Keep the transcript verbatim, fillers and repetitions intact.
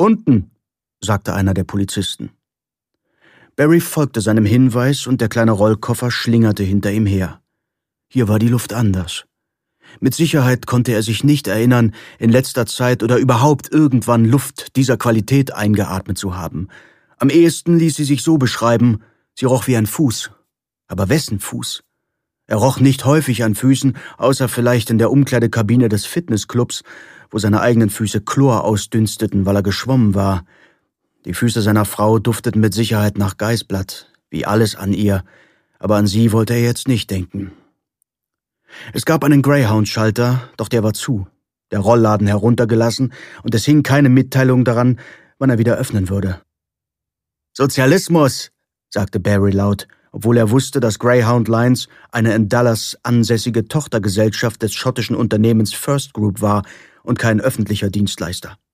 »Unten«, sagte einer der Polizisten. Barry folgte seinem Hinweis und der kleine Rollkoffer schlingerte hinter ihm her. Hier war die Luft anders. Mit Sicherheit konnte er sich nicht erinnern, in letzter Zeit oder überhaupt irgendwann Luft dieser Qualität eingeatmet zu haben. Am ehesten ließ sie sich so beschreiben, sie roch wie ein Fuß. Aber wessen Fuß? Er roch nicht häufig an Füßen, außer vielleicht in der Umkleidekabine des Fitnessclubs, wo seine eigenen Füße Chlor ausdünsteten, weil er geschwommen war. Die Füße seiner Frau dufteten mit Sicherheit nach Geißblatt, wie alles an ihr, aber an sie wollte er jetzt nicht denken. Es gab einen Greyhound-Schalter, doch der war zu, der Rollladen heruntergelassen und es hing keine Mitteilung daran, wann er wieder öffnen würde. »Sozialismus«, sagte Barry laut, obwohl er wusste, dass Greyhound Lines eine in Dallas ansässige Tochtergesellschaft des schottischen Unternehmens First Group war und kein öffentlicher Dienstleister.